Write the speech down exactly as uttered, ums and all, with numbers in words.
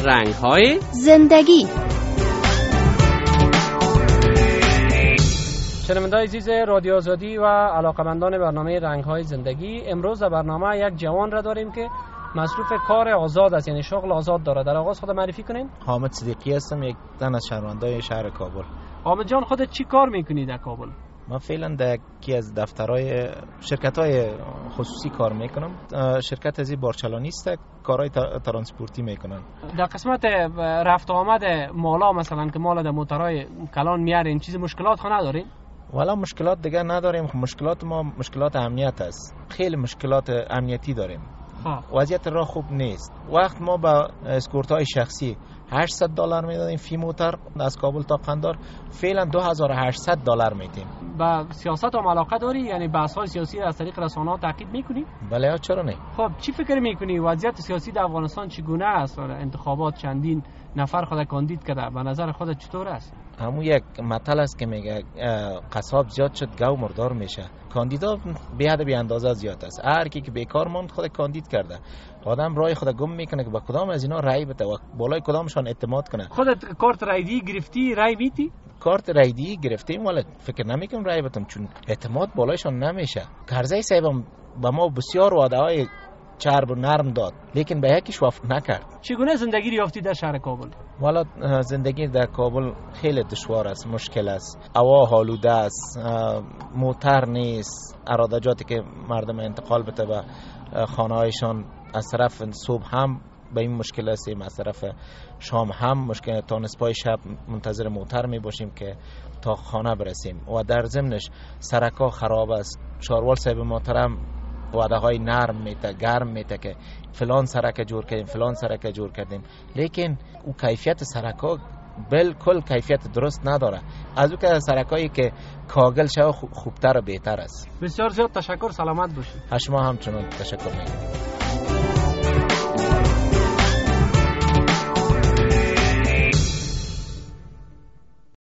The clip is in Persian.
رنگ‌های زندگی. شنونده‌های عزیز رادیو آزادی و علاقمندان برنامه رنگ‌های زندگی، امروز در برنامه یک جوان را داریم که مصروف کار آزاد است، یعنی شغل آزاد داره. در آغاز خود معرفی کنین. حامد صدیقی هستم، یک تن از شهروندان شهر کابل. حامد جان، خودت چی کار میکنی در کابل؟ من فعلا در یکی از دفترهای شرکت‌های خصوصی کار میکنم. شرکت ازی بارچلانی است، کارهای ترانسپورتی میکنن. در قسمت رفت آمد مالا، مثلا که مالا در موترهای کلان میارین، چیز مشکلات خو ندارین؟ والا مشکلات دیگه نداریم. مشکلات ما مشکلات امنیت است. خیلی مشکلات امنیتی داریم. وضعیت راه خوب نیست. وقت ما با اسکورت‌های شخصی هشتصد دلار میدادیم فی موتر از کابل تا قندار، فعلا دو هزار و هشتصد دلار میدیم. با سیاست هم علاقه داری؟ یعنی بحث‌های سیاسی از طریق رسانه‌ها تعقیب میکنی؟ بله، چرا نه. خب چی فکر میکنی وضعیت سیاسی در افغانستان چگونه است؟ انتخابات چندین نفر خود کاندید کرده، به نظر خودت چطور است؟ همون یک مطلب است که میگه قصاب زیاد شد گاو مردار میشه. کاندیدا به حد بی اندازه زیاد است. هر کی که بیکار موند خود کاندید کرده. آدم رای خود گم میکنه که با کدام از اینا رای بده و بالای کدامشان اعتماد کنه. خودت کارت رایدی گرفتی، رای میدی؟ کارت رایدی گرفتیم ولی فکر نمیکنم رای بدم، چون اعتماد بالایشان نمیشه. کرزی صاحبم با ما بسیار وعده های چرب و نرم داد، لیکن به یکیش وفا نکرد. چگونه زندگی یافتی در شهر کابل؟ والا زندگی در کابل خیلی دشوار است، مشکل است. هوا آلوده است، موتر نیست. ارادجاتی که مردم انتقال بده به خانه هایشان از طرف صبح هم به این مشکل هستیم، از طرف شام هم مشکل. تا نصفای شب منتظر موتر می باشیم که تا خانه برسیم و در ضمنش سرکا خراب است. چاروال صاحب محترم وعده های نرم میته، گرم میته که فلان سرک جور کردیم، فلان سرک جور کردیم، لیکن او کیفیت سرکا بالکل کیفیت درست نداره. از او که سرکایی که کاغل شو خوبتر و بهتر است. بسیار زیاد تشکر، سلامت باشید. شما همچنان تشکر میکنم.